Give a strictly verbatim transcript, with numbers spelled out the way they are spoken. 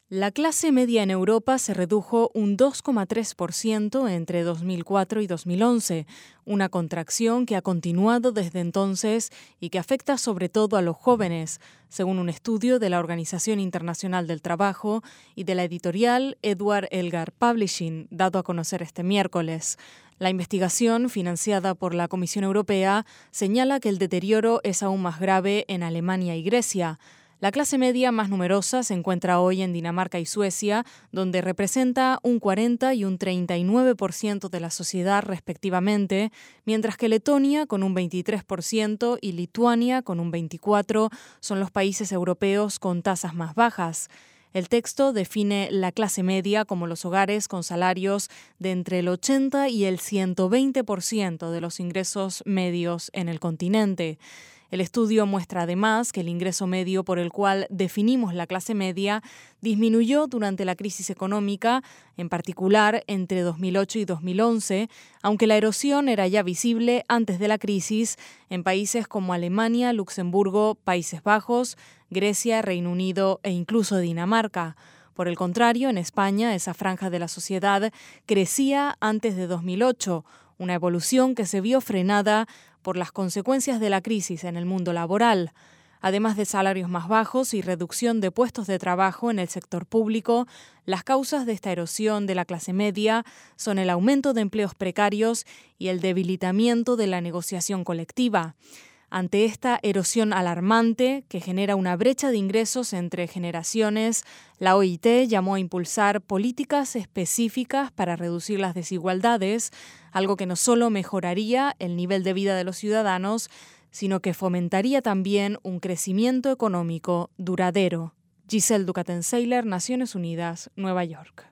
La clase media en Europa se redujo un dos coma tres por ciento entre dos mil cuatro y dos mil once, una contracción que ha continuado desde entonces y que afecta sobre todo a los jóvenes, según un estudio de la Organización Internacional del Trabajo y de la editorial Edward Elgar Publishing, dado a conocer este miércoles. La investigación, financiada por la Comisión Europea, señala que el deterioro es aún más grave en Alemania y Grecia. La clase media más numerosa se encuentra hoy en Dinamarca y Suecia, donde representa un cuarenta y un treinta y nueve por ciento de la sociedad respectivamente, mientras que Letonia, con un veintitrés por ciento, y Lituania, con un veinticuatro por ciento, son los países europeos con tasas más bajas. El texto define la clase media como los hogares con salarios de entre el ochenta y el ciento veinte por ciento de los ingresos medios en el continente. El estudio muestra además que el ingreso medio por el cual definimos la clase media disminuyó durante la crisis económica, en particular entre dos mil ocho y dos mil once, aunque la erosión era ya visible antes de la crisis en países como Alemania, Luxemburgo, Países Bajos, Grecia, Reino Unido e incluso Dinamarca. Por el contrario, en España, esa franja de la sociedad crecía antes de dos mil ocho, una evolución que se vio frenada por las consecuencias de la crisis en el mundo laboral. Además de salarios más bajos y reducción de puestos de trabajo en el sector público, las causas de esta erosión de la clase media son el aumento de empleos precarios y el debilitamiento de la negociación colectiva. Ante esta erosión alarmante, que genera una brecha de ingresos entre generaciones, la O I T llamó a impulsar políticas específicas para reducir las desigualdades, algo que no solo mejoraría el nivel de vida de los ciudadanos, sino que fomentaría también un crecimiento económico duradero. Giselle Duquesne-Seiler, Naciones Unidas, Nueva York.